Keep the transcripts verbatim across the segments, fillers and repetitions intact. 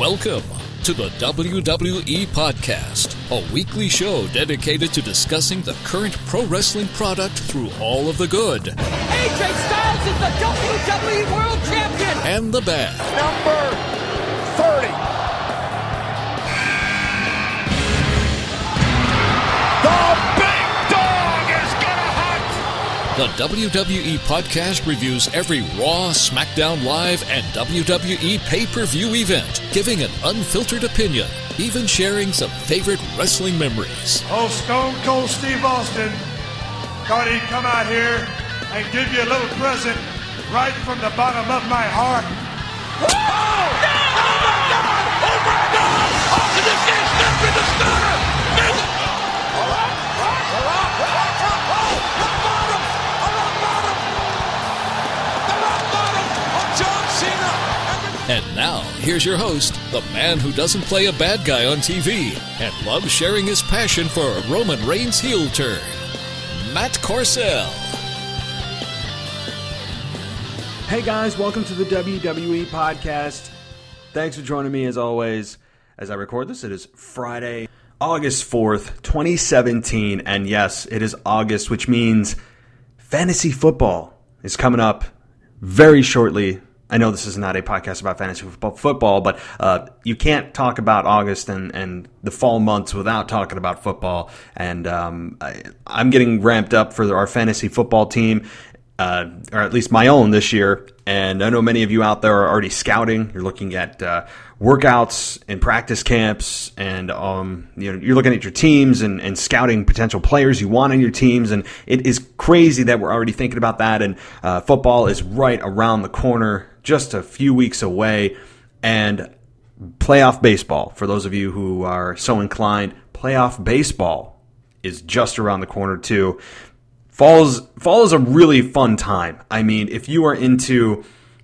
Welcome to the W W E Podcast, a weekly show dedicated to discussing the current pro wrestling product through all of the good. A J Styles is the W W E World Champion! And the bad. Number thirty. The big dog is gonna hunt! The W W E Podcast reviews every Raw, SmackDown Live, and W W E pay-per-view event, giving an unfiltered opinion, even sharing some favorite wrestling memories. Oh, Stone Cold Steve Austin thought he'd come out here and give you a little present right from the bottom of my heart. Oh! Oh my God! Oh my God! Austin just can't step in the stunner! And now, here's your host, the man who doesn't play a bad guy on T V and loves sharing his passion for a Roman Reigns heel turn, Matt Corcel. Hey guys, welcome to the W W E Podcast. Thanks for joining me as always. As I record this, it is Friday, August fourth, twenty seventeen. And yes, it is August, which means fantasy football is coming up very shortly. I know this is not a podcast about fantasy football, but uh, you can't talk about August and, and the fall months without talking about football. And um, I, I'm getting ramped up for our fantasy football team, uh, or at least my own this year. And I know many of you out there are already scouting. You're looking at uh, workouts and practice camps, and um, you know, you're looking at your teams and, and scouting potential players you want on your teams. And it is crazy that we're already thinking about that. And uh, football is right around the corner, just a few weeks away. And playoff baseball, for those of you who are so inclined, playoff baseball is just around the corner too. Fall's, fall is a really fun time. I mean, if you are into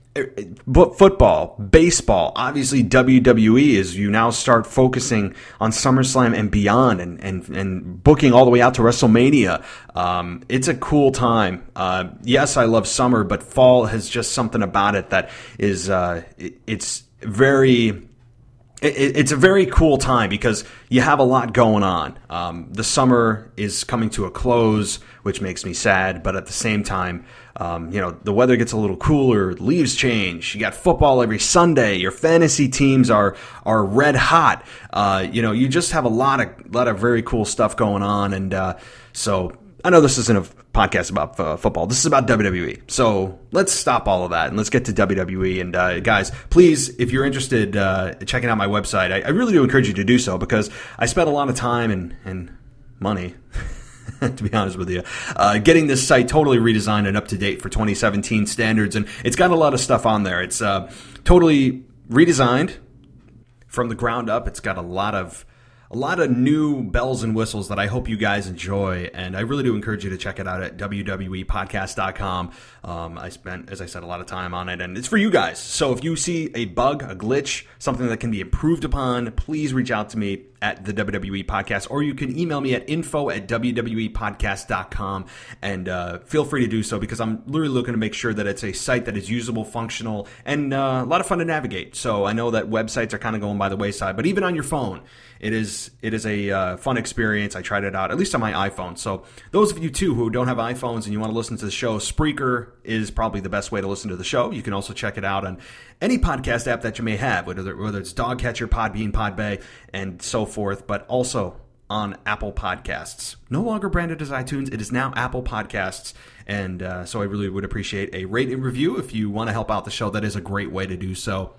football, baseball, obviously W W E, as you now start focusing on SummerSlam and beyond, and and, and booking all the way out to WrestleMania. Um, it's a cool time. Uh, yes, I love summer, but fall has just something about it that is uh, it, it's very. It's a very cool time because you have a lot going on. Um, the summer is coming to a close, which makes me sad. But at the same time, um, you know, the weather gets a little cooler, leaves change. You got football every Sunday. Your fantasy teams are are red hot. Uh, you know, you just have a lot of lot of very cool stuff going on. And uh, so I know this isn't a podcast about uh, football. This is about W W E. So let's stop all of that and let's get to W W E. And uh, guys, please, if you're interested uh, in checking out my website, I, I really do encourage you to do so because I spent a lot of time and, and money, to be honest with you, uh, getting this site totally redesigned and up to date for twenty seventeen standards. And it's got a lot of stuff on there. It's uh, totally redesigned from the ground up. It's got a lot of A lot of new bells and whistles that I hope you guys enjoy, and I really do encourage you to check it out at W W E podcast dot com. Um, I spent, as I said, a lot of time on it, and it's for you guys. So if you see a bug, a glitch, something that can be improved upon, please reach out to me at the W W E Podcast, or you can email me at info at W W E podcast dot com, and uh, feel free to do so because I'm literally looking to make sure that it's a site that is usable, functional, and uh, a lot of fun to navigate. So I know that websites are kind of going by the wayside, but even on your phone, It is it is a uh, fun experience. I tried it out, at least on my iPhone. So those of you, too, who don't have iPhones and you want to listen to the show, Spreaker is probably the best way to listen to the show. You can also check it out on any podcast app that you may have, whether, whether it's Dogcatcher, Podbean, Podbay, and so forth, but also on Apple Podcasts. No longer branded as iTunes. It is now Apple Podcasts. And uh, so I really would appreciate a rate and review. If you want to help out the show, that is a great way to do so.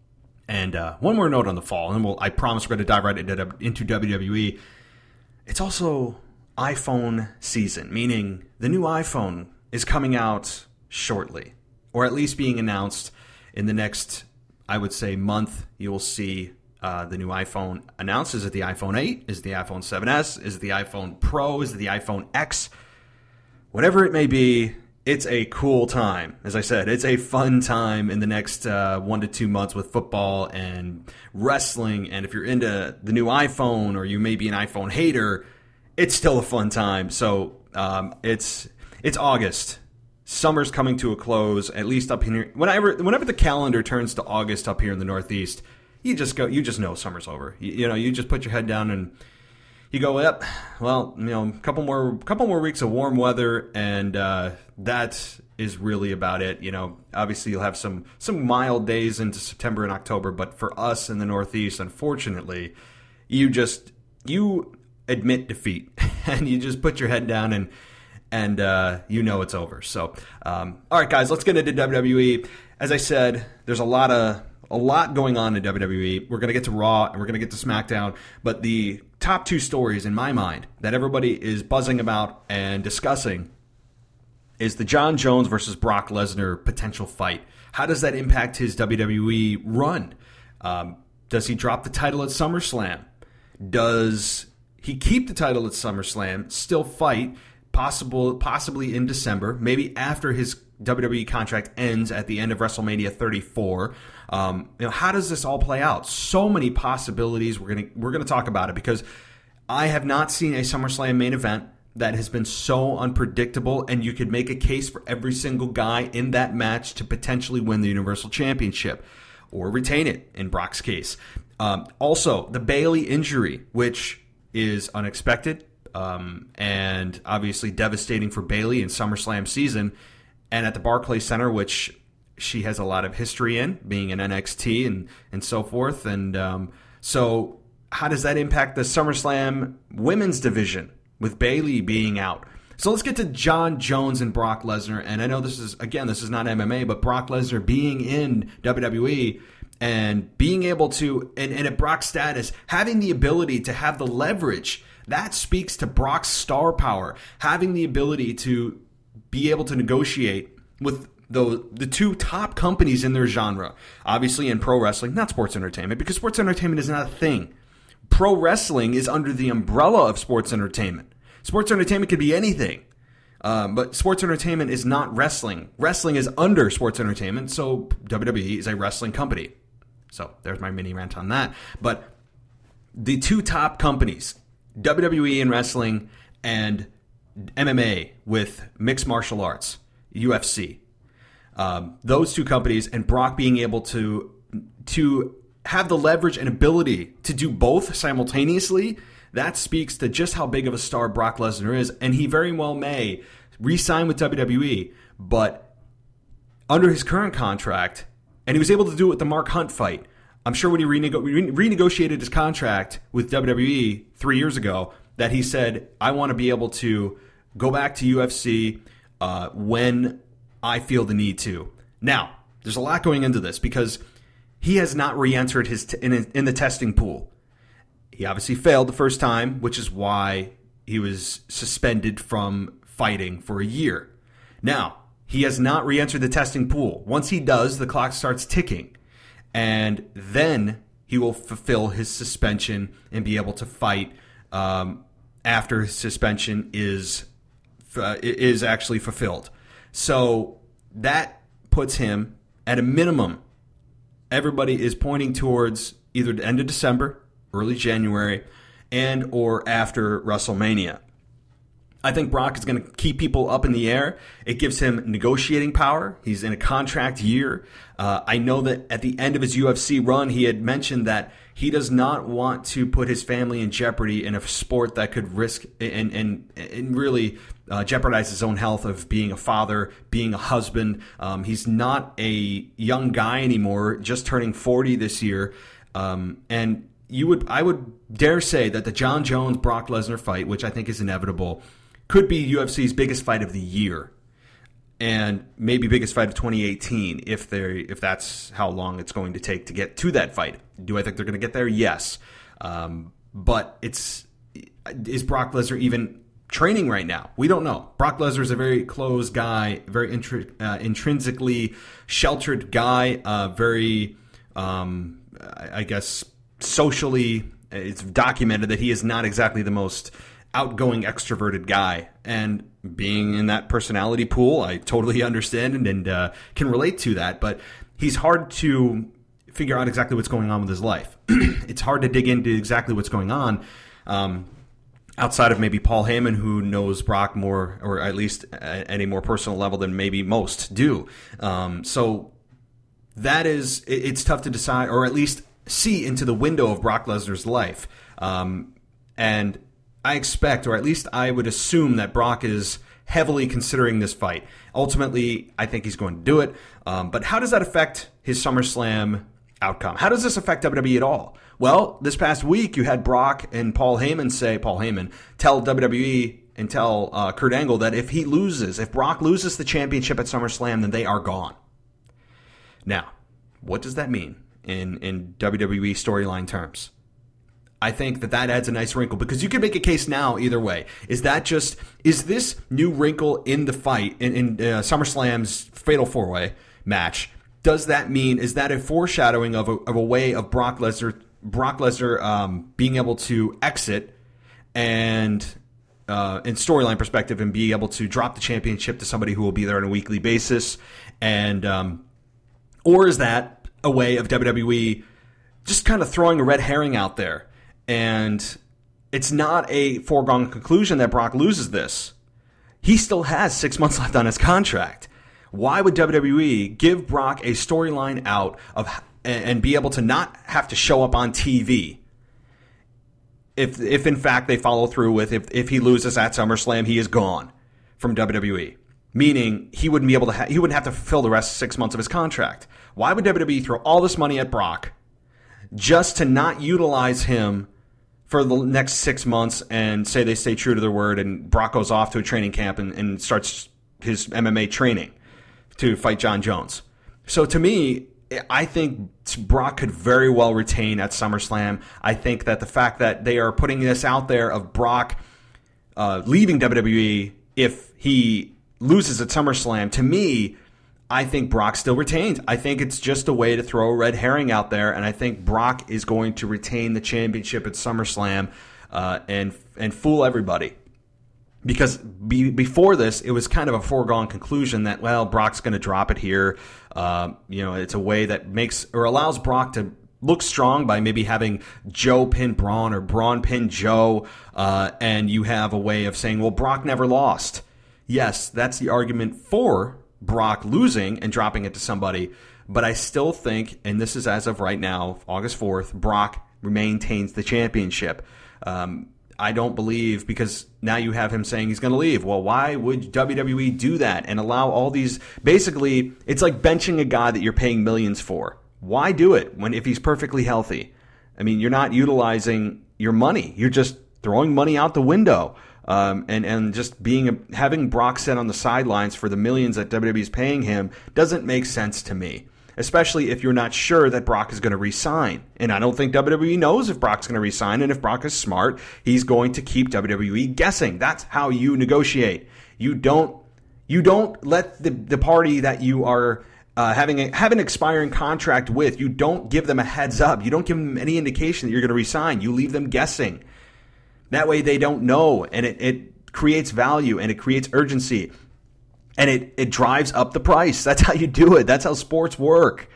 And uh, one more note on the fall, and we'll, I promise we're going to dive right into, into W W E. It's also iPhone season, meaning the new iPhone is coming out shortly, or at least being announced in the next, I would say, month. You will see uh, the new iPhone announced. Is it the iPhone eight? Is it the iPhone seven S? Is it the iPhone Pro? Is it the iPhone X? Whatever it may be, it's a cool time. As I said, it's a fun time in the next uh, one to two months with football and wrestling. And if you're into the new iPhone or you may be an iPhone hater, it's still a fun time. So um, it's it's August. Summer's coming to a close, at least up here. Whenever, whenever the calendar turns to August up here in the Northeast, you just go, you just know summer's over. You, you know, you just put your head down and you go, yep, well, you know, a couple more, couple more weeks of warm weather, and uh, that is really about it. You know, obviously you'll have some some mild days into September and October, but for us in the Northeast, unfortunately, you just you admit defeat and you just put your head down and and uh, you know it's over. So, um, all right, guys, let's get into W W E. As I said, there's a lot of a lot going on in W W E. We're going to get to Raw and we're going to get to SmackDown, but the top two stories in my mind that everybody is buzzing about and discussing is the Jon Jones versus Brock Lesnar potential fight. How does that impact his W W E run? Um, does he drop the title at SummerSlam? Does he keep the title at SummerSlam, still fight, possible, possibly in December, maybe after his W W E contract ends at the end of WrestleMania thirty-four? Um, you know, how does this all play out? So many possibilities. We're gonna we're gonna talk about it because I have not seen a SummerSlam main event that has been so unpredictable, and you could make a case for every single guy in that match to potentially win the Universal Championship or retain it in Brock's case. Um, also, the Bayley injury, which is unexpected um, and obviously devastating for Bayley in SummerSlam season, and at the Barclays Center, which she has a lot of history in, being in N X T and, and so forth. And um, so how does that impact the SummerSlam women's division with Bayley being out? So let's get to Jon Jones and Brock Lesnar. And I know this is, again, this is not M M A, but Brock Lesnar being in W W E and being able to, and, and at Brock's status, having the ability to have the leverage, that speaks to Brock's star power, having the ability to be able to negotiate with the, the two top companies in their genre. Obviously in pro wrestling, not sports entertainment, because sports entertainment is not a thing. Pro wrestling is under the umbrella of sports entertainment. Sports entertainment could be anything, um, but sports entertainment is not wrestling. Wrestling is under sports entertainment, so W W E is a wrestling company. So there's my mini rant on that. But the two top companies, W W E in wrestling and M M A with mixed martial arts, U F C, um, those two companies, and Brock being able to to have the leverage and ability to do both simultaneously, that speaks to just how big of a star Brock Lesnar is. And he very well may re-sign with W W E, but under his current contract, and he was able to do it with the Mark Hunt fight. I'm sure when he renego- re- renegotiated his contract with W W E three years ago, that he said, I want to be able to go back to U F C uh, when I feel the need to. Now, there's a lot going into this because he has not re-entered his t- in, in the testing pool. He obviously failed the first time, which is why he was suspended from fighting for a year. Now, he has not re-entered the testing pool. Once he does, the clock starts ticking. And then he will fulfill his suspension and be able to fight um, after his suspension is uh, is actually fulfilled. So that puts him at a minimum. Everybody is pointing towards either the end of December, early January, and or after WrestleMania. I think Brock is going to keep people up in the air. It gives him negotiating power. He's in a contract year. Uh, I know that at the end of his U F C run, he had mentioned that he does not want to put his family in jeopardy in a sport that could risk and, and, and really uh, jeopardize his own health of being a father, being a husband. Um, he's not a young guy anymore, just turning forty this year. Um, and you would, I would dare say that the Jon Jones Brock Lesnar fight, which I think is inevitable, could be U F C's biggest fight of the year, and maybe biggest fight of twenty eighteen if they if that's how long it's going to take to get to that fight. Do I think they're going to get there? Yes, um, but it's is Brock Lesnar even training right now? We don't know. Brock Lesnar is a very closed guy, very intri- uh, intrinsically sheltered guy, uh, very um, I, I guess socially. It's documented that he is not exactly the most outgoing, extroverted guy, and being in that personality pool, I totally understand and, and uh, can relate to that, but he's hard to figure out exactly what's going on with his life. It's hard to dig into exactly what's going on um, outside of maybe Paul Heyman, who knows Brock more, or at least at a more personal level than maybe most do. Um, so that is, it's tough to decide, or at least see into the window of Brock Lesnar's life. Um, and I expect, or at least I would assume, that Brock is heavily considering this fight. Ultimately, I think he's going to do it. Um, but how does that affect his SummerSlam outcome? How does this affect W W E at all? Well, this past week, you had Brock and Paul Heyman say, Paul Heyman, tell W W E and tell uh, Kurt Angle that if he loses, if Brock loses the championship at SummerSlam, then they are gone. Now, what does that mean in, in W W E storyline terms? I think that that adds a nice wrinkle, because you can make a case now either way. Is that just, is this new wrinkle in the fight, in, in uh, SummerSlam's Fatal four-Way match, does that mean, is that a foreshadowing of a, of a way of Brock Lesnar, Brock Lesnar um, being able to exit and, uh, in storyline perspective, and be able to drop the championship to somebody who will be there on a weekly basis? And, um, or is that a way of W W E just kind of throwing a red herring out there? And it's not a foregone conclusion that Brock loses this. He still has six months left on his contract. Why would W W E give Brock a storyline out of and be able to not have to show up on T V if, if in fact they follow through with, if, if he loses at SummerSlam, he is gone from W W E? Meaning he wouldn't be able to ha- he wouldn't have to fulfill the rest of six months of his contract. Why would W W E throw all this money at Brock just to not utilize him for the next six months and say they stay true to their word, and Brock goes off to a training camp and, and starts his M M A training to fight John Jones? So to me, I think Brock could very well retain at SummerSlam. I think that the fact that they are putting this out there of Brock uh, leaving W W E if he loses at SummerSlam, to me, I think Brock still retains. I think it's just a way to throw a red herring out there, and I think Brock is going to retain the championship at SummerSlam uh, and and fool everybody. Because be, before this, it was kind of a foregone conclusion that, well, Brock's going to drop it here. Uh, you know, it's a way that makes or allows Brock to look strong by maybe having Joe pin Braun or Braun pin Joe, uh, and you have a way of saying, well, Brock never lost. Yes, that's the argument for Brock losing and dropping it to somebody, but I still think, and this is as of right now, August fourth, Brock maintains the championship. Um, I don't believe, because now you have him saying he's going to leave. Well, why would W W E do that and allow all these? Basically, it's like benching a guy that you're paying millions for. Why do it when if he's perfectly healthy? I mean, you're not utilizing your money. You're just throwing money out the window. Um, and, and just being a, having Brock sit on the sidelines for the millions that W W E is paying him doesn't make sense to me, especially if you're not sure that Brock is going to re-sign. And I don't think W W E knows if Brock's going to re-sign, and if Brock is smart, he's going to keep W W E guessing. That's how you negotiate. You don't you don't let the, the party that you are uh, having a, have an expiring contract with, you don't give them a heads up. You don't give them any indication that you're going to re-sign. You leave them guessing. That way they don't know, and it, it creates value, and it creates urgency, and it, it drives up the price. That's how you do it. That's how sports work.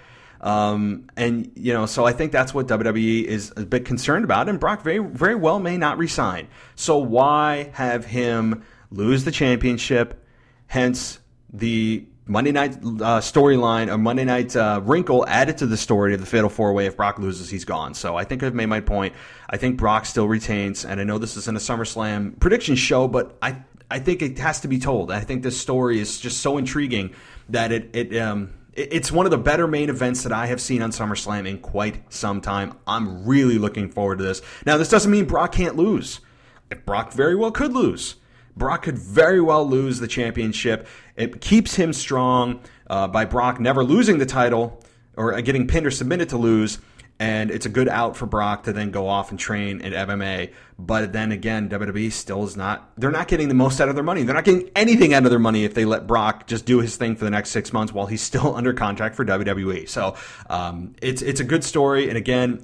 Um, and, you know, so I think that's what W W E is a bit concerned about, and Brock very, very well may not resign. So why have him lose the championship, hence the Monday night uh, storyline, or Monday night uh, wrinkle added to the story of the Fatal four-Way. If Brock loses, he's gone. So I think I've made my point. I think Brock still retains, and I know this isn't a SummerSlam prediction show, but I I think it has to be told. I think this story is just so intriguing that it it um it, it's one of the better main events that I have seen on SummerSlam in quite some time. I'm really looking forward to this. Now, this doesn't mean Brock can't lose. Brock very well could lose. Brock could very well lose the championship. It keeps him strong uh, by Brock never losing the title or getting pinned or submitted to lose, and it's a good out for Brock to then go off and train in M M A. But then again, W W E still is not, they're not getting the most out of their money. They're not getting anything out of their money if they let Brock just do his thing for the next six months while he's still under contract for W W E. So um, it's it's a good story. And again,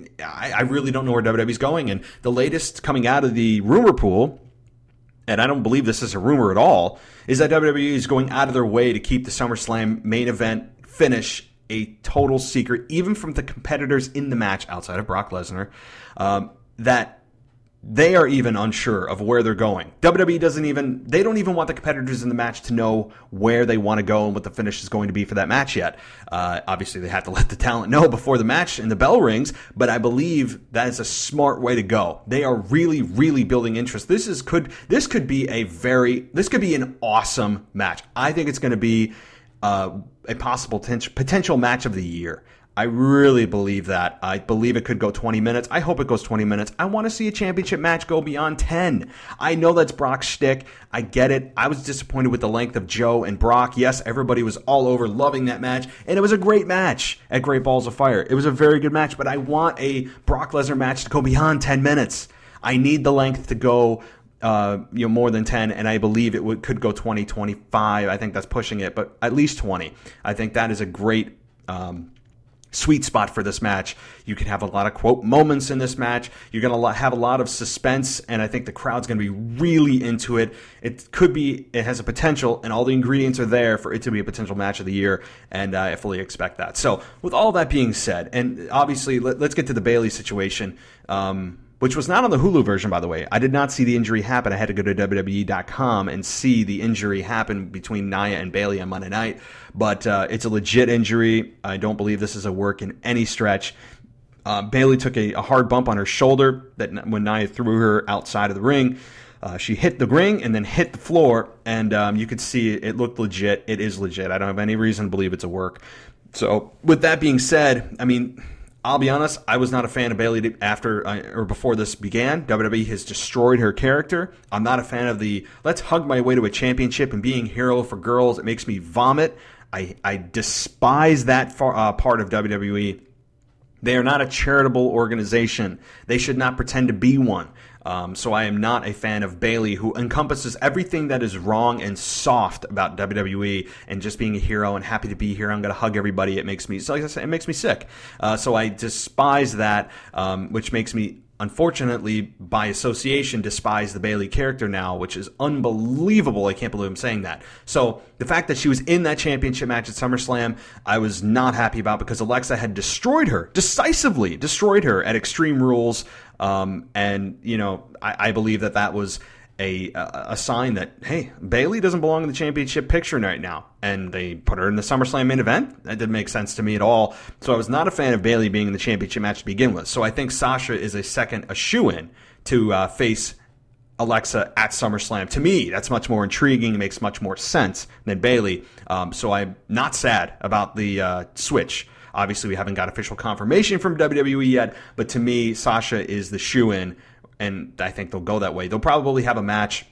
I, I really don't know where W W E is going. And the latest coming out of the rumor pool, and I don't believe this is a rumor at all, is that W W E is going out of their way to keep the SummerSlam main event finish a total secret, even from the competitors in the match outside of Brock Lesnar, um, that they are even unsure of where they're going. W W E doesn't even, they don't even want the competitors in the match to know where they want to go and what the finish is going to be for that match yet. Uh, obviously, they have to let the talent know before the match and the bell rings, but I believe that is a smart way to go. They are really, really building interest. This is could this could be a very, this could be an awesome match. I think it's going to be uh, a possible ten- potential match of the year. I really believe that. I believe it could go twenty minutes. I hope it goes twenty minutes. I want to see a championship match go beyond ten. I know that's Brock's shtick. I get it. I was disappointed with the length of Joe and Brock. Yes, everybody was all over loving that match, and it was a great match at Great Balls of Fire. It was a very good match, but I want a Brock Lesnar match to go beyond ten minutes. I need the length to go uh, you know, more than ten, and I believe it would, could go twenty, twenty-five. I think that's pushing it, but at least twenty. I think that is a great Um, sweet spot for this match. You can have a lot of quote moments in this match. You're going to have a lot of suspense, and I think the crowd's going to be really into it. It could be, it has a potential, and all the ingredients are there for it to be a potential match of the year, and uh, I fully expect that. So, with all that being said, and obviously, let, let's get to the Bayley situation, um, which was not on the Hulu version, by the way. I did not see the injury happen. I had to go to W W E dot com and see the injury happen between Nia and Bayley on Monday night. But uh, it's a legit injury. I don't believe this is a work in any stretch. Uh, Bayley took a, a hard bump on her shoulder that when Nia threw her outside of the ring. Uh, she hit the ring and then hit the floor, and um, you could see it, it looked legit. It is legit. I don't have any reason to believe it's a work. So with that being said, I mean, I'll be honest, I was not a fan of Bayley after uh, or before this began. W W E has destroyed her character. I'm not a fan of the let's hug my way to a championship and being hero for girls. It makes me vomit. I, I despise that far, uh, part of W W E. They are not a charitable organization. They should not pretend to be one. Um, so I am not a fan of Bayley, who encompasses everything that is wrong and soft about W W E and just being a hero and happy to be here. I'm going to hug everybody. It makes me, so like I said, it makes me sick. Uh, so I despise that, um, which makes me, unfortunately, by association, despise the Bayley character now, which is unbelievable. I can't believe I'm saying that. So the fact that she was in that championship match at SummerSlam, I was not happy about because Alexa had destroyed her, decisively destroyed her at Extreme Rules. Um, and, you know, I, I believe that that was a, a a sign that, hey, Bayley doesn't belong in the championship picture right now. And they put her in the SummerSlam main event. That didn't make sense to me at all. So I was not a fan of Bayley being in the championship match to begin with. So I think Sasha is a second, a shoo-in to uh, face Alexa at SummerSlam. To me, that's much more intriguing. It makes much more sense than Bayley. Um, so I'm not sad about the uh, switch. Obviously, we haven't got official confirmation from W W E yet, but to me, Sasha is the shoo-in, and I think they'll go that way. They'll probably have a match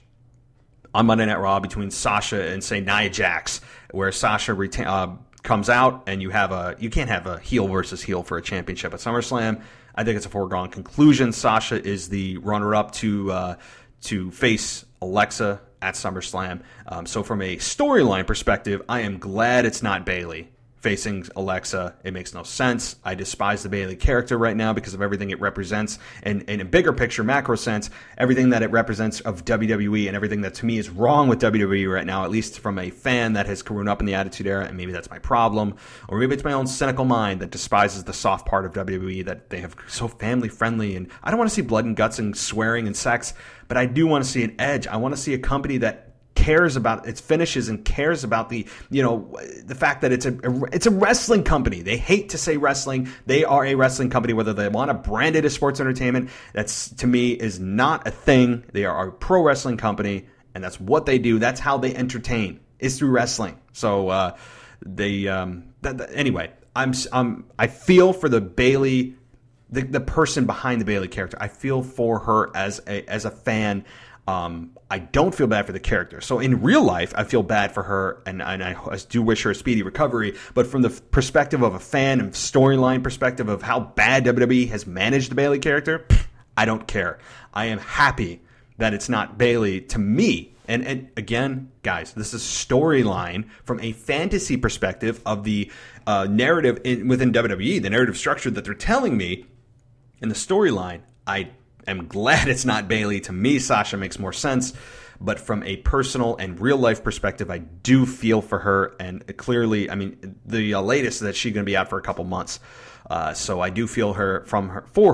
on Monday Night Raw between Sasha and, say, Nia Jax, where Sasha reta- uh, comes out, and you have a you can't have a heel versus heel for a championship at SummerSlam. I think it's a foregone conclusion. Sasha is the runner-up to uh, to face Alexa at SummerSlam. Um, so from a storyline perspective, I am glad it's not Bayley facing Alexa. It makes no sense. I despise the Bayley character right now because of everything it represents, and in a bigger picture, macro sense, everything that it represents of W W E and everything that to me is wrong with W W E right now, at least from a fan that has grown up in the Attitude Era, and maybe that's my problem, or maybe it's my own cynical mind that despises the soft part of W W E that they have so family friendly, and I don't want to see blood and guts and swearing and sex, but I do want to see an edge. I want to see a company that cares about its finishes and cares about the, you know, the fact that it's a it's a wrestling company. They hate to say wrestling. They are a wrestling company, whether they want to brand it as sports entertainment. That's, to me, is not a thing. They are a pro wrestling company, and that's what they do. That's how they entertain, is through wrestling. So uh, they um, th- th- anyway, I'm um I feel for the Bayley, the the person behind the Bayley character. I feel for her as a as a fan. Um, I don't feel bad for the character. So in real life, I feel bad for her, and, and I, I do wish her a speedy recovery. But from the perspective of a fan and storyline perspective of how bad W W E has managed the Bayley character, I don't care. I am happy that it's not Bayley to me. And, and again, guys, this is storyline from a fantasy perspective of the uh, narrative in, within W W E, the narrative structure that they're telling me in the storyline. I I'm glad it's not Bayley. To me, Sasha makes more sense. But from a personal and real life perspective, I do feel for her. And clearly, I mean, the uh, latest is that she's going to be out for a couple months. Uh, so I do feel her from her for her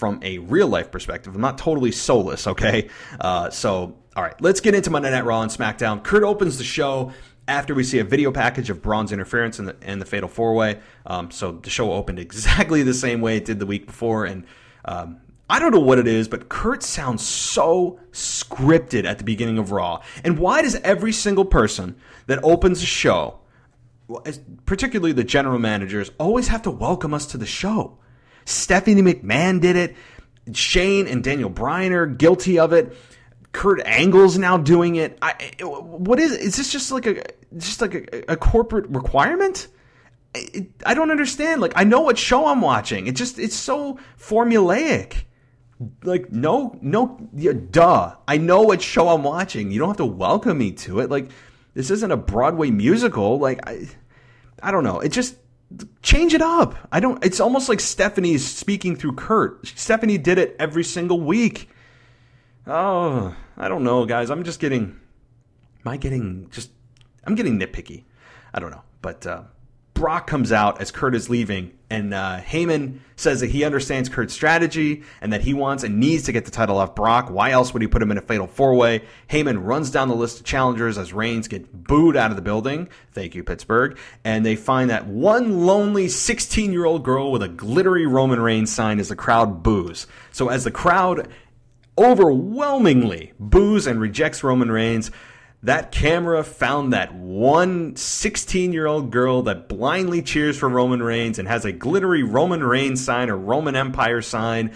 from a real-life perspective. I'm not totally soulless, okay? Uh, so, all right, let's get into Monday Night Raw and SmackDown. Kurt opens the show after we see a video package of Braun's interference in the, in the Fatal four-Way. Um, so the show opened exactly the same way it did the week before, and um, I don't know what it is, but Kurt sounds so scripted at the beginning of Raw. And why does every single person that opens a show, particularly the general managers, always have to welcome us to the show? Stephanie McMahon did it. Shane and Daniel Bryan are guilty of it. Kurt Angle's now doing it. I, what is is this just like a just like a, a corporate requirement? It, I don't understand. Like, I know what show I'm watching. It just it's so formulaic. Like, no, no, yeah, duh. I know what show I'm watching. You don't have to welcome me to it. Like, this isn't a Broadway musical. Like, I, I don't know. It just change it up. I don't. It's almost like Stephanie's speaking through Kurt. Stephanie did it every single week. Oh, I don't know, guys. I'm just getting, am I getting just, I'm getting nitpicky. I don't know. But uh, Brock comes out as Kurt is leaving, and uh, Heyman says that he understands Kurt's strategy and that he wants and needs to get the title off Brock. Why else would he put him in a fatal four-way? Heyman runs down the list of challengers as Reigns gets booed out of the building. Thank you, Pittsburgh. And they find that one lonely sixteen-year-old girl with a glittery Roman Reigns sign as the crowd boos. So as the crowd overwhelmingly boos and rejects Roman Reigns, that camera found that one sixteen-year-old girl that blindly cheers for Roman Reigns and has a glittery Roman Reigns sign or Roman Empire sign.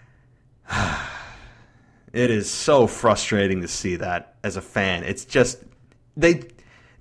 It is so frustrating to see that as a fan. It's just, they...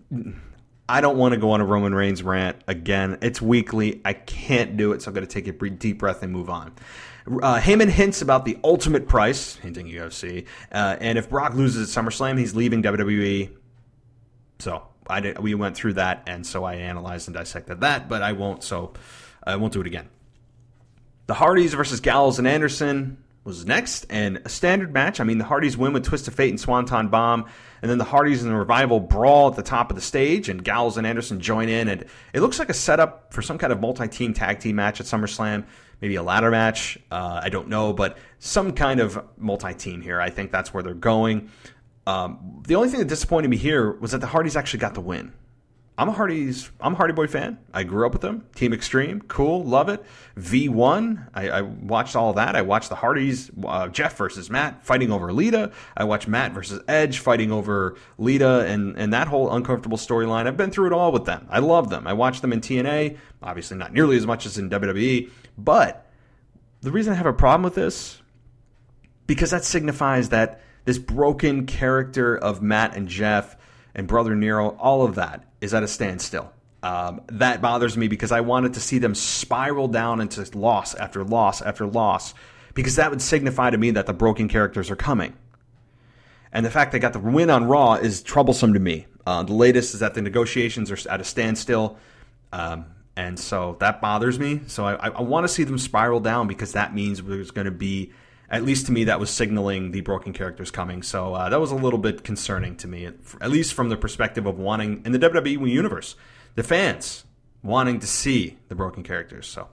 I don't want to go on a Roman Reigns rant again. It's weekly. I can't do it, so I'm going to take a deep breath and move on. Uh, Heyman hints about the ultimate price, hinting U F C, uh, and if Brock loses at SummerSlam, he's leaving W W E. So I did, we went through that, and so I analyzed and dissected that, but I won't, so I won't do it again. The Hardys versus Gallows and Anderson was next, and a standard match. I mean, the Hardys win with Twist of Fate and Swanton Bomb, and then the Hardys and the Revival brawl at the top of the stage, and Gallows and Anderson join in, and it looks like a setup for some kind of multi-team tag team match at SummerSlam, maybe a ladder match, uh, I don't know, but some kind of multi-team here. I think that's where they're going. Um, the only thing that disappointed me here was that the Hardys actually got the win. I'm a Hardys, I'm a Hardy Boy fan. I grew up with them. Team Extreme, cool, love it. V one, I, I watched all of that. I watched the Hardys, uh, Jeff versus Matt fighting over Lita. I watched Matt versus Edge fighting over Lita, and, and that whole uncomfortable storyline. I've been through it all with them. I love them. I watched them in T N A, obviously not nearly as much as in W W E, but the reason I have a problem with this, because that signifies that this broken character of Matt and Jeff and Brother Nero, all of that is at a standstill. Um, that bothers me because I wanted to see them spiral down into loss after loss after loss, because that would signify to me that the broken characters are coming. And the fact they got the win on Raw is troublesome to me. Uh, the latest is that the negotiations are at a standstill, um, and so that bothers me. So I, I want to see them spiral down, because that means there's going to be, at least to me, that was signaling the broken characters coming. So uh, that was a little bit concerning to me, at least from the perspective of wanting, in the W W E universe, the fans wanting to see the broken characters. So,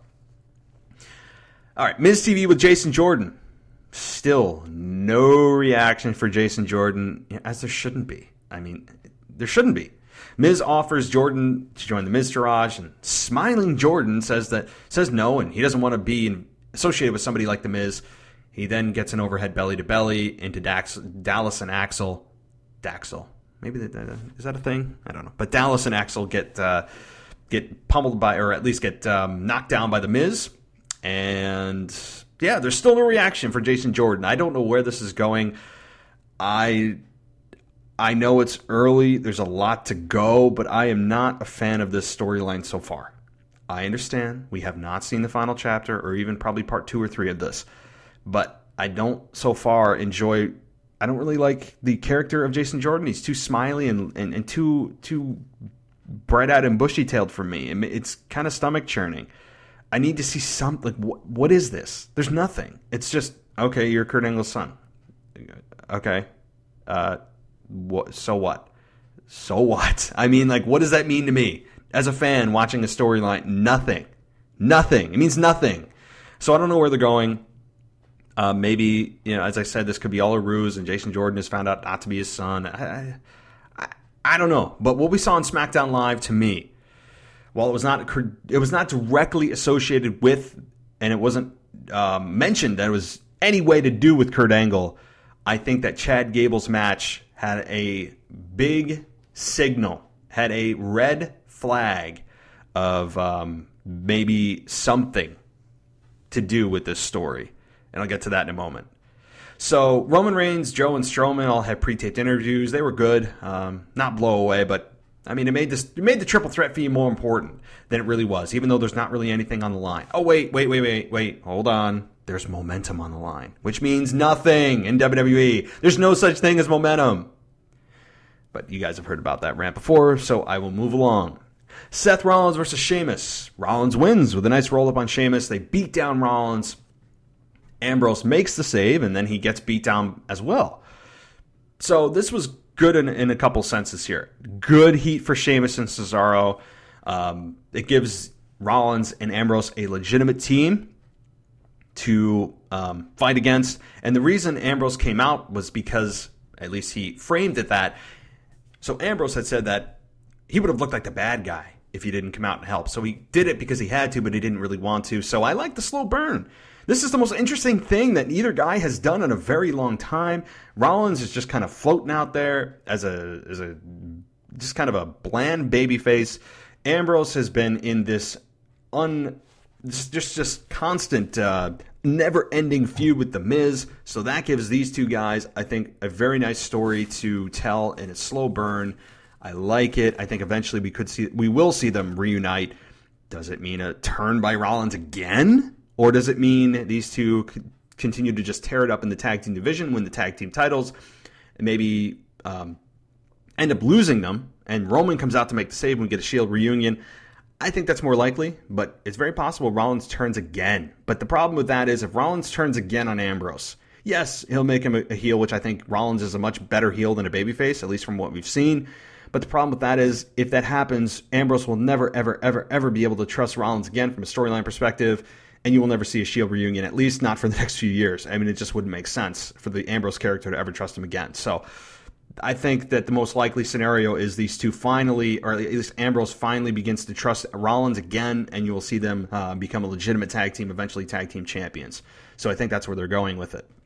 all right, Miz T V with Jason Jordan. Still no reaction for Jason Jordan, as there shouldn't be. I mean, there shouldn't be. Miz offers Jordan to join the Miztourage, and smiling Jordan says that says no, and he doesn't want to be associated with somebody like the Miz. He then gets an overhead belly-to-belly into Dax, Dallas and Axel. Daxel. Maybe that, uh, is that a thing? I don't know. But Dallas and Axel get uh, get pummeled by, or at least get um, knocked down by the Miz. And yeah, there's still no reaction for Jason Jordan. I don't know where this is going. I I know it's early. There's a lot to go, but I am not a fan of this storyline so far. I understand we have not seen the final chapter, or even probably part two or three of this. But I don't so far enjoy, I don't really like the character of Jason Jordan. He's too smiley and, and, and too too bright-eyed and bushy-tailed for me. It's kind of stomach-churning. I need to see something. Like, what, what is this? There's nothing. It's just, okay, you're Kurt Angle's son. Okay. Uh, what, so what? So what? I mean, like, what does that mean to me? As a fan watching a storyline, nothing. Nothing. It means nothing. So I don't know where they're going. Uh, maybe, you know, as I said, this could be all a ruse, and Jason Jordan has found out not to be his son. I, I, I don't know. But what we saw on SmackDown Live, to me, while it was not it was not directly associated with, and it wasn't um, mentioned that it was any way to do with Kurt Angle, I think that Chad Gable's match had a big signal, had a red flag of um, maybe something to do with this story. And I'll get to that in a moment. So Roman Reigns, Joe, and Strowman all had pre-taped interviews. They were good. Um, not blow away, but I mean, it made this it made the triple threat feud more important than it really was, even though there's not really anything on the line. Oh, wait, wait, wait, wait, wait. Hold on. There's momentum on the line, which means nothing in W W E. There's no such thing as momentum. But you guys have heard about that rant before, so I will move along. Seth Rollins versus Sheamus. Rollins wins with a nice roll-up on Sheamus. They beat down Rollins. Ambrose makes the save, and then he gets beat down as well. So this was good in, in a couple senses here. Good heat for Sheamus and Cesaro. Um, it gives Rollins and Ambrose a legitimate team to um, fight against. And the reason Ambrose came out was because, at least he framed it that, so Ambrose had said that he would have looked like the bad guy if he didn't come out and help. So he did it because he had to, but he didn't really want to. So I like the slow burn. This is the most interesting thing that either guy has done in a very long time. Rollins is just kind of floating out there as a as a just kind of a bland babyface. Ambrose has been in this un just just, just constant, uh, never-ending feud with The Miz. So that gives these two guys, I think, a very nice story to tell in a slow burn. I like it. I think eventually we could see we will see them reunite. Does it mean a turn by Rollins again? Or does it mean these two continue to just tear it up in the tag team division, win the tag team titles, and maybe um, end up losing them, and Roman comes out to make the save and we get a Shield reunion? I think that's more likely, but it's very possible Rollins turns again. But the problem with that is if Rollins turns again on Ambrose, yes, he'll make him a, a heel, which I think Rollins is a much better heel than a babyface, at least from what we've seen. But the problem with that is if that happens, Ambrose will never, ever, ever, ever be able to trust Rollins again from a storyline perspective. And you will never see a Shield reunion, at least not for the next few years. I mean, it just wouldn't make sense for the Ambrose character to ever trust him again. So I think that the most likely scenario is these two finally, or at least Ambrose finally begins to trust Rollins again, and you will see them uh, become a legitimate tag team, eventually tag team champions. So I think that's where they're going with it.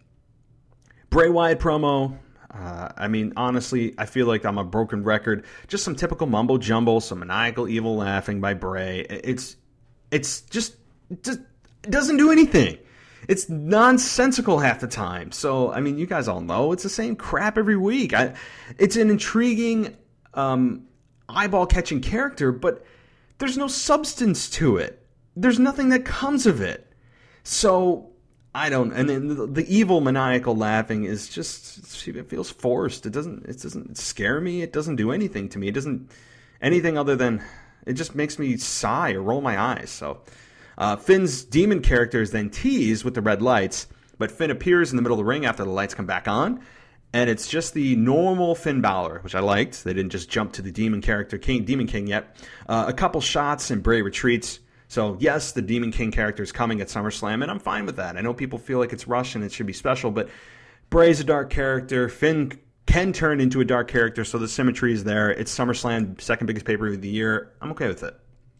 Bray Wyatt promo. Uh, I mean, honestly, I feel like I'm a broken record. Just some typical mumbo jumbo, some maniacal evil laughing by Bray. It's, it's just, just, it doesn't do anything. It's nonsensical half the time. So, I mean, you guys all know it's the same crap every week. I, it's an intriguing, um, eyeball-catching character, but there's no substance to it. There's nothing that comes of it. So, I don't. And then the, the evil, maniacal laughing is just, it feels forced. It doesn't. It doesn't scare me. It doesn't do anything to me. It doesn't anything other than it just makes me sigh or roll my eyes. So. Uh, Finn's demon character is then teased with the red lights, but Finn appears in the middle of the ring after the lights come back on, and it's just the normal Finn Balor, which I liked. They didn't just jump to the demon character, King, Demon King yet. Uh, a couple shots and Bray retreats. So yes, the Demon King character is coming at SummerSlam, and I'm fine with that. I know people feel like it's rushed and it should be special, but Bray's a dark character. Finn can turn into a dark character, so the symmetry is there. It's SummerSlam, second biggest pay-per-view of the year. I'm okay with it.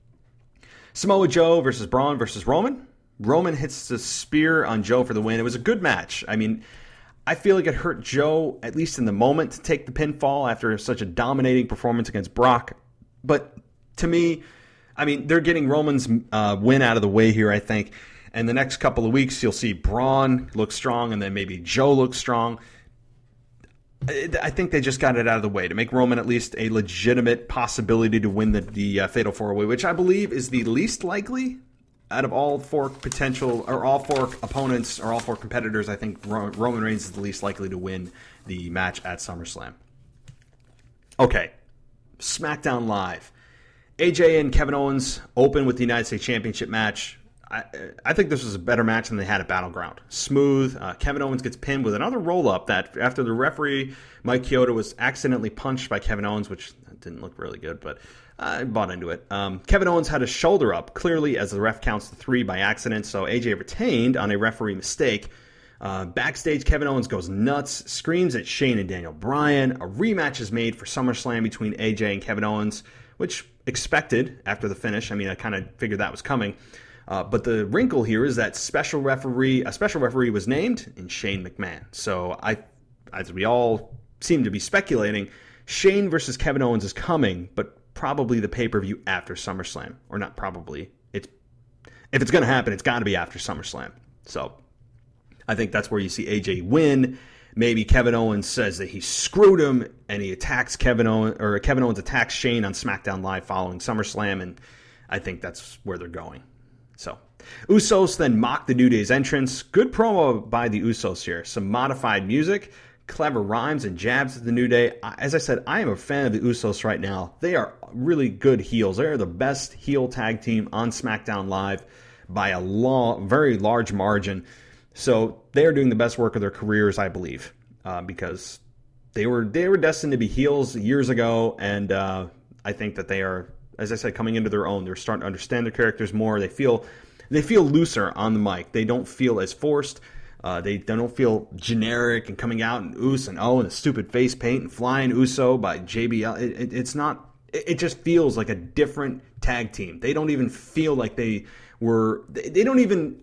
Samoa Joe versus Braun versus Roman. Roman hits the spear on Joe for the win. It was a good match. I mean, I feel like it hurt Joe, at least in the moment, to take the pinfall after such a dominating performance against Brock. But to me, I mean, they're getting Roman's uh, win out of the way here, I think. And the next couple of weeks, you'll see Braun look strong, and then maybe Joe look strong. I think they just got it out of the way to make Roman at least a legitimate possibility to win the, the uh, Fatal four-way, which I believe is the least likely out of all four potential, or all four opponents, or all four competitors. I think Ro- Roman Reigns is the least likely to win the match at SummerSlam. Okay, SmackDown Live. A J and Kevin Owens open with the United States Championship match. I, I think this was a better match than they had at Battleground. Smooth. Uh, Kevin Owens gets pinned with another roll-up that after the referee, Mike Chioda, was accidentally punched by Kevin Owens, which didn't look really good, but I bought into it. Um, Kevin Owens had a shoulder up, clearly, as the ref counts to three by accident, so A J retained on a referee mistake. Uh, backstage, Kevin Owens goes nuts, screams at Shane and Daniel Bryan. A rematch is made for SummerSlam between A J and Kevin Owens, which expected after the finish. I mean, I kind of figured that was coming. Uh, but the wrinkle here is that special referee, a special referee was named in Shane McMahon. So I, as we all seem to be speculating, Shane versus Kevin Owens is coming, but probably the pay-per-view after SummerSlam. Or not probably. It's if it's going to happen, it's got to be after SummerSlam. So I think that's where you see A J win. Maybe Kevin Owens says that he screwed him, and he attacks Kevin Owens, or Kevin Owens attacks Shane on SmackDown Live following SummerSlam, and I think that's where they're going. So, Usos then mock the New Day's entrance. Good promo by the Usos here. Some modified music, clever rhymes and jabs at the New Day. As I said, I am a fan of the Usos right now. They are really good heels. They are the best heel tag team on SmackDown Live by a long, very large margin. So they are doing the best work of their careers, I believe, uh, because they were they were destined to be heels years ago, and uh, I think that they are, as I said, coming into their own. They're starting to understand their characters more. They feel they feel looser on the mic. They don't feel as forced. Uh, they, they don't feel generic and coming out and Us and oh and the stupid face paint and flying Uso by J B L. It, it, it's not. It, it just feels like a different tag team. They don't even feel like they were. They, they don't even,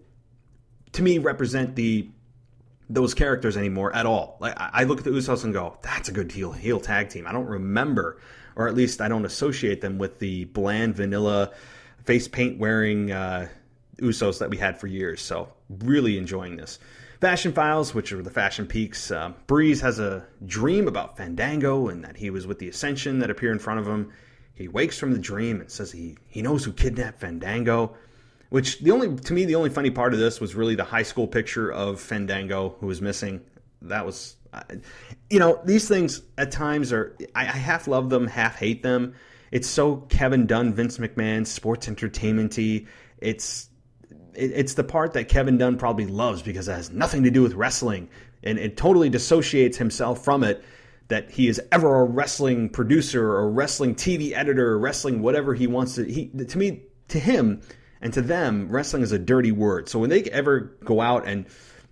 to me, represent the those characters anymore at all. Like I, I look at the Usos and go, that's a good heel heel tag team. I don't remember, or at least I don't associate them with the bland vanilla face paint wearing uh, Usos that we had for years. So really enjoying this. Fashion Files, which are the Fashion Peaks. Uh, Breeze has a dream about Fandango and that he was with the Ascension that appear in front of him. He wakes from the dream and says he, he knows who kidnapped Fandango. Which, the only to me, the only funny part of this was really the high school picture of Fandango who was missing. That was, you know, these things at times are, I, I half love them, half hate them. It's so Kevin Dunn, Vince McMahon, sports entertainment-y. It's, it, it's the part that Kevin Dunn probably loves because it has nothing to do with wrestling. And it totally dissociates himself from it, that he is ever a wrestling producer or wrestling T V editor or wrestling whatever he wants to. He, to me, to him, and to them, wrestling is a dirty word. So when they ever go out and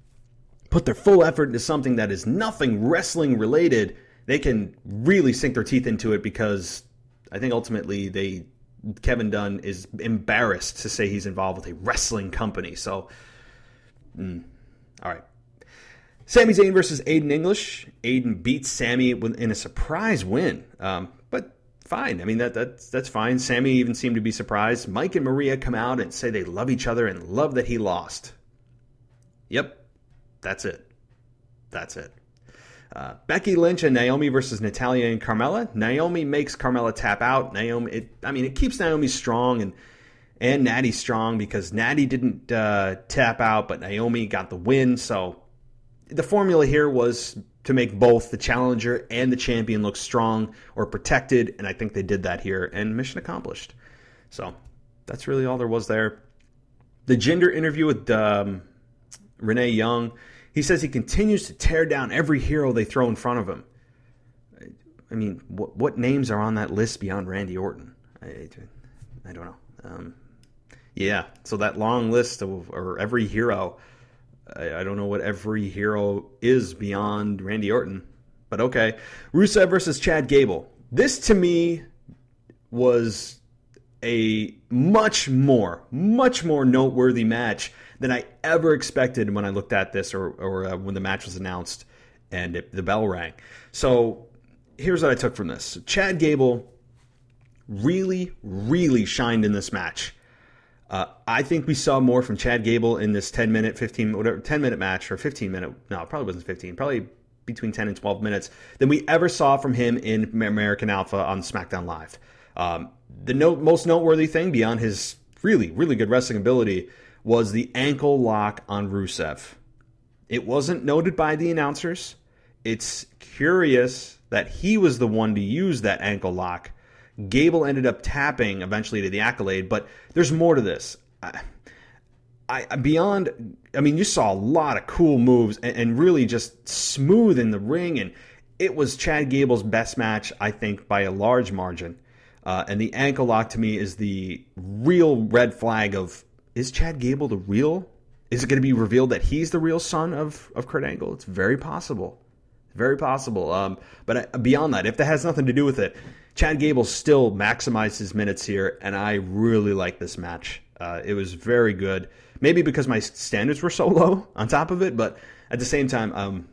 put their full effort into something that is nothing wrestling related, they can really sink their teeth into it because I think ultimately they Kevin Dunn is embarrassed to say he's involved with a wrestling company. So, mm, all right. Sami Zayn versus Aiden English. Aiden beats Sami in a surprise win. Um, but fine. I mean, that that's that's fine. Sami even seemed to be surprised. Mike and Maria come out and say they love each other and love that he lost. Yep. That's it. That's it. Uh, Becky Lynch and Naomi versus Natalya and Carmella. Naomi makes Carmella tap out. Naomi, it, I mean, it keeps Naomi strong and and Natty strong because Natty didn't uh, tap out, but Naomi got the win. So the formula here was to make both the challenger and the champion look strong or protected, and I think they did that here, and mission accomplished. So that's really all there was there. The Jinder interview with um, Renee Young. He says he continues to tear down every hero they throw in front of him. I mean, what, what names are on that list beyond Randy Orton? I, I don't know. Um, yeah, so that long list of or every hero, I, I don't know what every hero is beyond Randy Orton. But okay. Rusev versus Chad Gable. This, to me, was a much more, much more noteworthy match than I ever expected when I looked at this or, or uh, when the match was announced and it, the bell rang. So here's what I took from this. Chad Gable really, really shined in this match. Uh, I think we saw more from Chad Gable in this ten minute, fifteen, whatever, ten minute match or fifteen minute. No, it probably wasn't fifteen. Probably between ten and twelve minutes than we ever saw from him in American Alpha on SmackDown Live. Um, the no, most noteworthy thing beyond his really, really good wrestling ability was the ankle lock on Rusev. It wasn't noted by the announcers. It's curious that he was the one to use that ankle lock. Gable ended up tapping eventually to the accolade, but there's more to this. I, I beyond, I mean, you saw a lot of cool moves and, and really just smooth in the ring, and it was Chad Gable's best match, I think, by a large margin. Uh, and the ankle lock to me is the real red flag of, is Chad Gable the real? Is it going to be revealed that he's the real son of, of Kurt Angle? It's very possible. Very possible. Um, but beyond that, if that has nothing to do with it, Chad Gable still maximized his minutes here, and I really like this match. Uh, it was very good. Maybe because my standards were so low on top of it, but at the same time, um,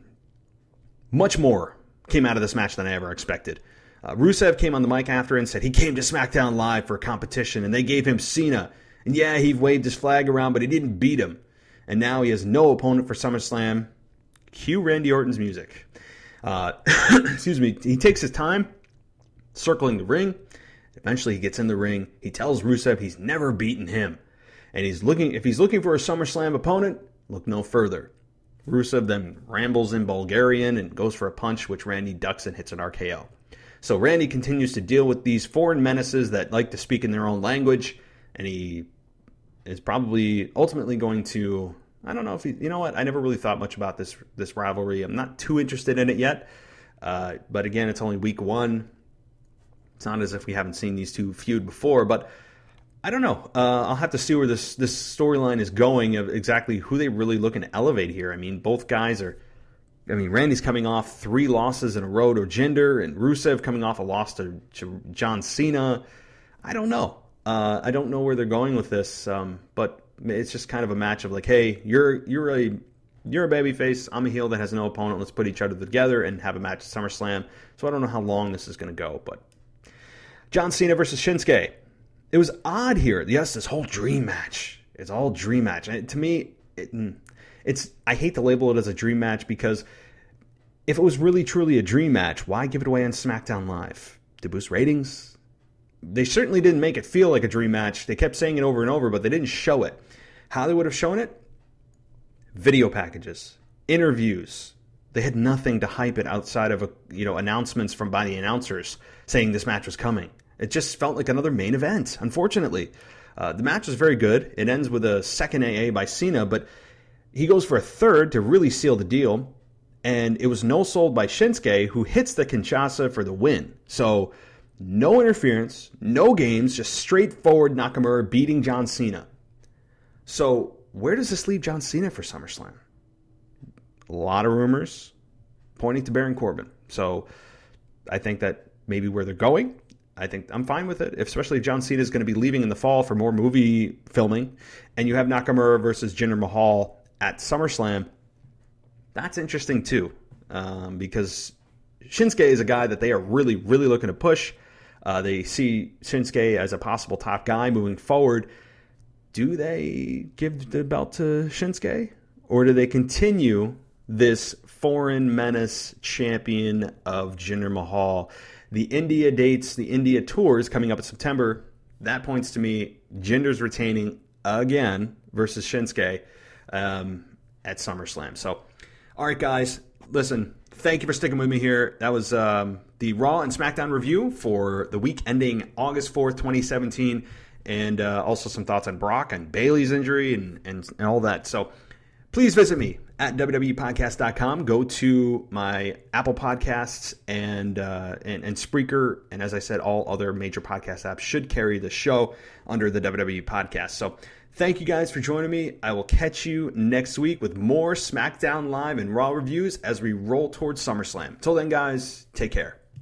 much more came out of this match than I ever expected. Uh, Rusev came on the mic after and said he came to SmackDown Live for a competition, and they gave him Cena. And yeah, he waved his flag around, but he didn't beat him. And now he has no opponent for SummerSlam. Cue Randy Orton's music. Uh, excuse me. He takes his time circling the ring. Eventually he gets in the ring. He tells Rusev he's never beaten him. And he's looking. If he's looking for a SummerSlam opponent, look no further. Rusev then rambles in Bulgarian and goes for a punch, which Randy ducks and hits an R K O. So Randy continues to deal with these foreign menaces that like to speak in their own language. And he is probably ultimately going to, I don't know if he, you know what, I never really thought much about this this rivalry. I'm not too interested in it yet. Uh, but again, it's only week one. It's not as if we haven't seen these two feud before, but I don't know. Uh, I'll have to see where this, this storyline is going of exactly who they really looking to elevate here. I mean, both guys are, I mean, Randy's coming off three losses in a row to Jinder, and Rusev coming off a loss to, to John Cena. I don't know. Uh, I don't know where they're going with this, um, but it's just kind of a match of like, hey, you're you're a you're a babyface, I'm a heel that has no opponent. Let's put each other together and have a match at SummerSlam. So I don't know how long this is going to go, but John Cena versus Shinsuke. It was odd here. Yes, this whole dream match. It's all dream match. And to me, it, it's I hate to label it as a dream match because if it was really truly a dream match, why give it away on SmackDown Live? To boost ratings? They certainly didn't make it feel like a dream match. They kept saying it over and over, but they didn't show it. How they would have shown it? Video packages, interviews. They had nothing to hype it outside of a, you know announcements from by the announcers saying this match was coming. It just felt like another main event, unfortunately. Uh, the match was very good. It ends with a second A A by Cena, but he goes for a third to really seal the deal. And it was no-sold by Shinsuke, who hits the Kinshasa for the win. So no interference, no games, just straightforward Nakamura beating John Cena. So where does this leave John Cena for SummerSlam? A lot of rumors pointing to Baron Corbin. So I think that maybe where they're going, I think I'm fine with it, especially if John Cena is going to be leaving in the fall for more movie filming, and you have Nakamura versus Jinder Mahal at SummerSlam. That's interesting too, um, because Shinsuke is a guy that they are really, really looking to push. Uh, they see Shinsuke as a possible top guy moving forward. Do they give the belt to Shinsuke? Or do they continue this foreign menace champion of Jinder Mahal? The India dates, the India tours coming up in September, that points to me Jinder's retaining again versus Shinsuke um, at SummerSlam. So, all right, guys, listen, thank you for sticking with me here. That was um, the Raw and SmackDown review for the week ending August fourth, twenty seventeen, and uh, also some thoughts on Brock and Bayley's injury and, and, and all that. So please visit me at W W E podcast dot com. Go to my Apple Podcasts and, uh, and, and Spreaker. And as I said, all other major podcast apps should carry the show under the W W E Podcast. So thank you guys for joining me. I will catch you next week with more SmackDown Live and Raw reviews as we roll towards SummerSlam. Till then, guys, take care.